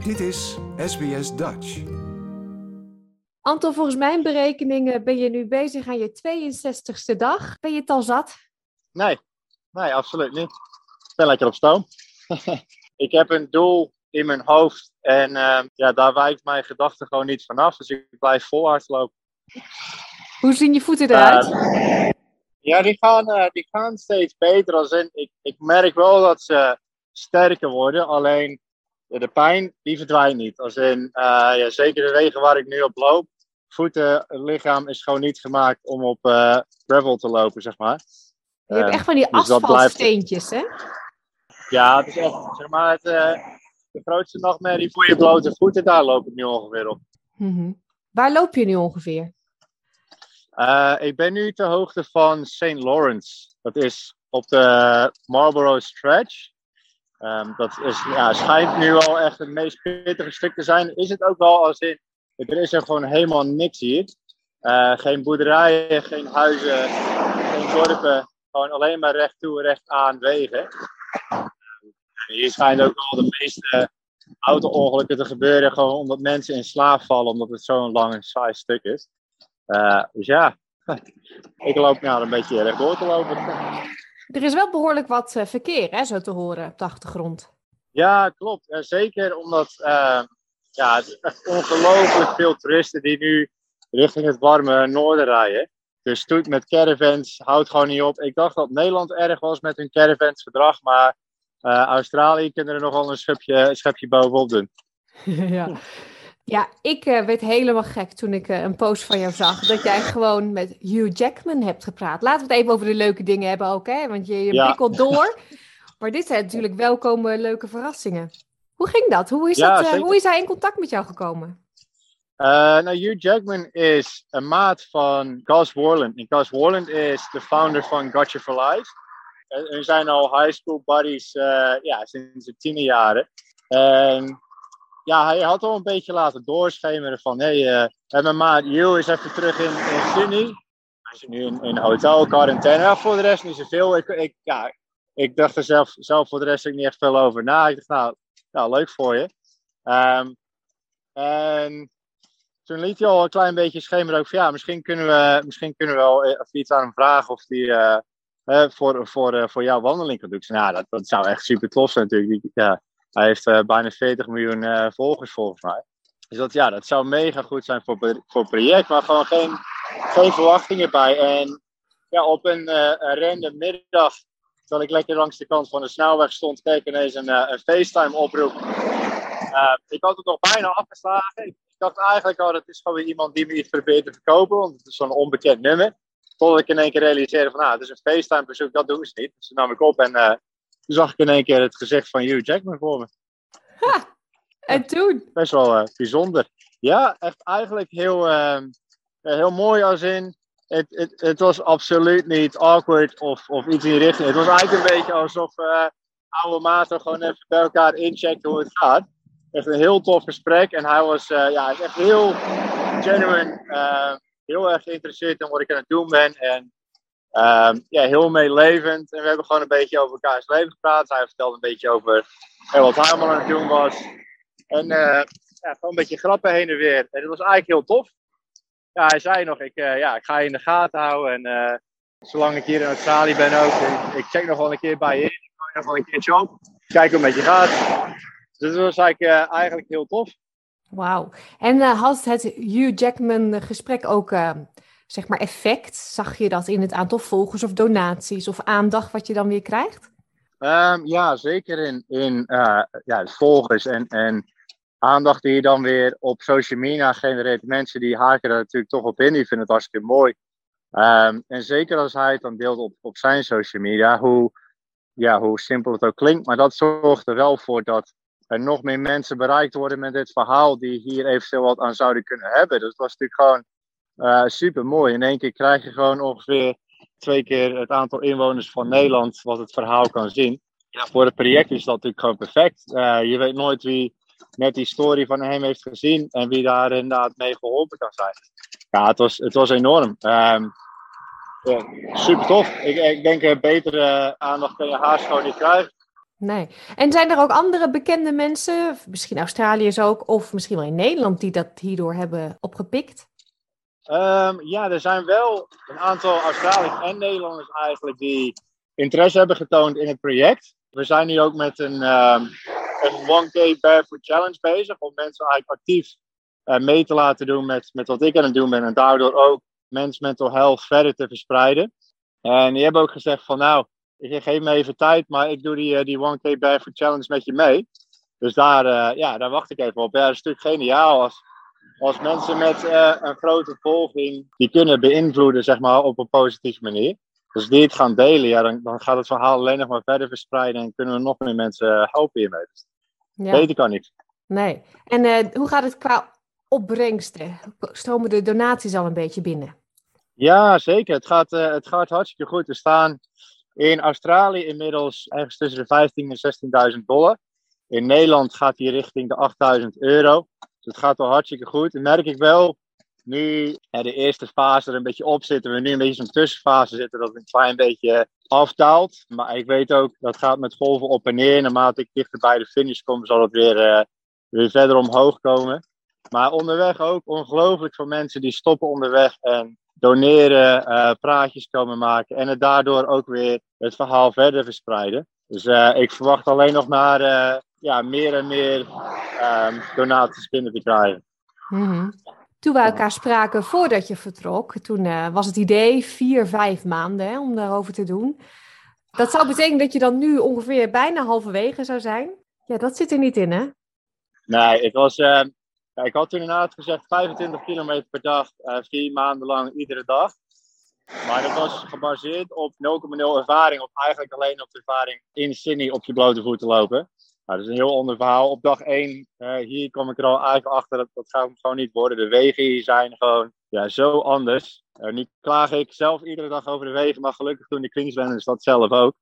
Dit is SBS Dutch. Anton, volgens mijn berekeningen ben je nu bezig aan je 62e dag. Ben je het al zat? Nee, absoluut niet. Ik ben lekker op stoom. Ik heb een doel in mijn hoofd en daar wijkt mijn gedachte gewoon niet vanaf. Dus ik blijf volhard lopen. Hoe zien je voeten eruit? Die gaan steeds beter. Als in, ik merk wel dat ze sterker worden, alleen de pijn die verdwijnt niet. Als in, zeker de wegen waar ik nu op loop, het lichaam is gewoon niet gemaakt om op gravel te lopen, zeg maar. Je hebt echt van die asfaltsteentjes, hè? Ja, het is echt, zeg maar, de grootste nachtmerrie voor je blote voeten, daar loop ik nu ongeveer op. Mm-hmm. Waar loop je nu ongeveer? Ik ben nu ter hoogte van St. Lawrence. Dat is op de Marlborough Stretch. Dat schijnt nu al echt het meest pittige stuk te zijn. Is het ook wel, als in, er is er gewoon helemaal niks hier. Geen boerderijen, geen huizen, geen dorpen. Gewoon alleen maar recht toe, recht aan wegen. Hier schijnt ook al de meeste auto-ongelukken te gebeuren. Gewoon omdat mensen in slaap vallen, omdat het zo'n lang en saai stuk is. Dus ja, ik loop een beetje rechtdoor te lopen. Er is wel behoorlijk wat verkeer, hè, zo te horen op de achtergrond. Ja, klopt. Zeker omdat het is echt ongelooflijk veel toeristen die nu richting het warme noorden rijden. Dus stoet met caravans houdt gewoon niet op. Ik dacht dat Nederland erg was met hun caravansverdrag, maar Australië kunnen er nog wel een schepje bovenop doen. Ja, ik werd helemaal gek toen ik een post van jou zag. Dat jij gewoon met Hugh Jackman hebt gepraat. Laten we het even over de leuke dingen hebben ook, hè? Want je prikkelt door. Maar dit zijn natuurlijk welkome leuke verrassingen. Hoe ging dat? Hoe is hij in contact met jou gekomen? Hugh Jackman is een maat van Gus Worland. En Gus Worland is de founder van Gotcha for Life. We zijn al high school buddies sinds de 10e jaren. En hij had al een beetje laten doorschemeren van mijn maat Hugh is even terug in Sydney. Hij is nu in een hotel, quarantaine. Voor de rest niet zoveel. Ik dacht er zelf voor de rest ook niet echt veel over na. Ik dacht, leuk voor je. En toen liet hij al een klein beetje schemeren ook van misschien kunnen we wel even iets aan hem vragen of hij voor jouw wandeling kan doen. Ik zei, dat zou echt super tof zijn natuurlijk. Hij heeft bijna 40 miljoen volgers volgens mij. Dus dat zou mega goed zijn voor het project, maar gewoon geen verwachtingen bij. En op een random middag, terwijl ik lekker langs de kant van de snelweg stond, keek ineens een FaceTime-oproep. Ik had het nog bijna afgeslagen. Ik dacht eigenlijk al, dat is gewoon weer iemand die me iets probeert te verkopen, want het is zo'n onbekend nummer. Totdat ik in één keer realiseerde van, het is een FaceTime-bezoek, dat doen ze niet. Dus toen nam ik op en toen zag ik in één keer het gezicht van Hugh Jackman voor me. Ha, en toen? Best wel bijzonder. Ja, echt eigenlijk heel mooi als in. Het was absoluut niet awkward of iets in die richting. Het was eigenlijk een beetje alsof oude maten gewoon even bij elkaar inchecken hoe het gaat. Echt een heel tof gesprek. En hij was echt heel genuine. Heel erg geïnteresseerd in wat ik aan het doen ben. En heel meelevend. En we hebben gewoon een beetje over elkaars leven gepraat. Hij vertelde een beetje over wat hij allemaal aan het doen was. En gewoon een beetje grappen heen en weer. En dat was eigenlijk heel tof. Ja, hij zei nog, ik ga je in de gaten houden. En zolang ik hier in Australië ben ook. Ik check nog wel een keer bij je in. Ik ga nog wel een keertje op. Kijk hoe het met je gaat. Dus dat was eigenlijk heel tof. Wauw. En had het Hugh Jackman gesprek ook effect? Zag je dat in het aantal volgers of donaties of aandacht wat je dan weer krijgt? Zeker in volgers en aandacht die je dan weer op social media genereert. Mensen die haken er natuurlijk toch op in, die vinden het hartstikke mooi. En zeker als hij het dan deelt op zijn social media, hoe simpel het ook klinkt. Maar dat zorgt er wel voor dat er nog meer mensen bereikt worden met dit verhaal die hier eventueel wat aan zouden kunnen hebben. Dus het was natuurlijk gewoon super mooi. In één keer krijg je gewoon ongeveer 2 keer het aantal inwoners van Nederland wat het verhaal kan zien. Ja, voor het project is dat natuurlijk gewoon perfect. Je weet nooit wie net die story van hem heeft gezien en wie daar inderdaad mee geholpen kan zijn. Ja, het was enorm. Super tof. Ik denk betere aandacht kan je haast gewoon niet krijgen. Nee. En zijn er ook andere bekende mensen, misschien Australiërs ook, of misschien wel in Nederland, die dat hierdoor hebben opgepikt? Ja, er zijn wel een aantal Australiërs en Nederlanders eigenlijk die interesse hebben getoond in het project. We zijn nu ook met een 1K Barefoot Challenge bezig om mensen eigenlijk actief mee te laten doen met wat ik aan het doen ben en daardoor ook mental health verder te verspreiden. En die hebben ook gezegd van nou, ik geef me even tijd, maar ik doe die 1K Barefoot Challenge met je mee. Dus daar wacht ik even op. Ja, dat is natuurlijk geniaal als mensen met een grote volging die kunnen beïnvloeden, zeg maar, op een positieve manier. Dus die het gaan delen, ja, dan gaat het verhaal alleen nog maar verder verspreiden en kunnen we nog meer mensen helpen hiermee. Ja. Beter kan niet. Nee. En hoe gaat het qua opbrengsten? Stromen de donaties al een beetje binnen? Ja, zeker. Het gaat hartstikke goed. We staan in Australië inmiddels ergens tussen de $15.000 en $16.000. In Nederland gaat die richting de €8.000. Dus het gaat wel hartstikke goed. Dan merk ik wel, nu de eerste fase er een beetje op zitten, we nu een beetje zo'n tussenfase zitten, dat het een klein beetje afdaalt. Maar ik weet ook, dat gaat met golven op en neer. Naarmate ik dichter bij de finish kom, zal het weer verder omhoog komen. Maar onderweg ook ongelooflijk veel mensen die stoppen onderweg en doneren, praatjes komen maken en het daardoor ook weer het verhaal verder verspreiden. Dus ik verwacht alleen nog maar meer en meer donaties binnen te krijgen. Mm-hmm. Toen we elkaar spraken voordat je vertrok, toen was het idee 4-5 maanden om daarover te doen. Dat zou betekenen dat je dan nu ongeveer bijna halverwege zou zijn. Ja, dat zit er niet in, hè? Nee, het was... ik had toen inderdaad gezegd 25 kilometer per dag, 4 maanden lang, iedere dag. Maar dat was gebaseerd op 0,0 ervaring, of eigenlijk alleen op de ervaring in Sydney op je blote voeten lopen. Nou, dat is een heel ander verhaal. Op dag 1, hier kwam ik er al eigenlijk achter, dat gaat hem gewoon niet worden. De wegen hier zijn gewoon zo anders. Nu klaag ik zelf iedere dag over de wegen, maar gelukkig toen de Queenslanders dat zelf ook.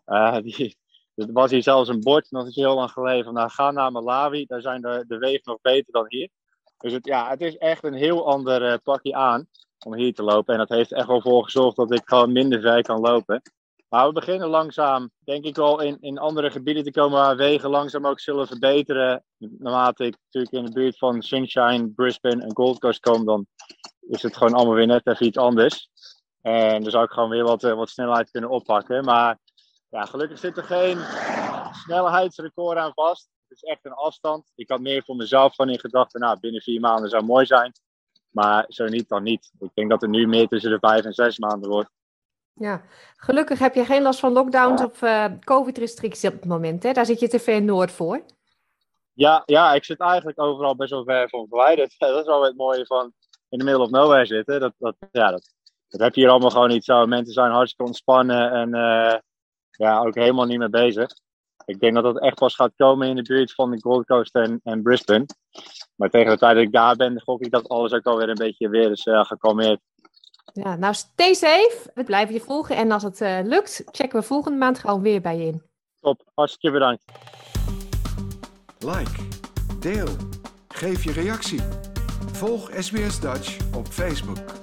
Er was hier zelfs een bord, dat is heel lang geleden, van nou, ga naar Malawi, daar zijn de wegen nog beter dan hier. Dus het is echt een heel ander pakje aan om hier te lopen. En dat heeft echt wel voor gezorgd dat ik gewoon minder ver kan lopen. Maar we beginnen langzaam, denk ik wel, in andere gebieden te komen waar wegen langzaam ook zullen verbeteren. Naarmate ik natuurlijk in de buurt van Sunshine, Brisbane en Gold Coast kom, dan is het gewoon allemaal weer net even iets anders. En dan zou ik gewoon weer wat snelheid kunnen oppakken. Maar ja, gelukkig zit er geen snelheidsrecord aan vast. Het is echt een afstand. Ik had meer voor mezelf van in gedachten, nou, binnen 4 maanden zou mooi zijn. Maar zo niet, dan niet. Ik denk dat het nu meer tussen de 5 en 6 maanden wordt. Ja, gelukkig heb je geen last van lockdowns of COVID-restricties op het moment, hè? Daar zit je te ver noord voor. Ja, ik zit eigenlijk overal best wel ver van verwijderd. Dat is wel het mooie van in the middle of nowhere zitten. Dat heb je hier allemaal gewoon niet zo. Mensen zijn hartstikke ontspannen en ook helemaal niet mee bezig. Ik denk dat dat echt pas gaat komen in de buurt van de Gold Coast en Brisbane. Maar tegen de tijd dat ik daar ben, gok ik dat alles ook alweer een beetje weer is gekalmeerd. Ja, nou stay safe. We blijven je volgen. En als het lukt, checken we volgende maand gewoon weer bij je in. Top, hartstikke bedankt. Like, deel, geef je reactie. Volg SBS Dutch op Facebook.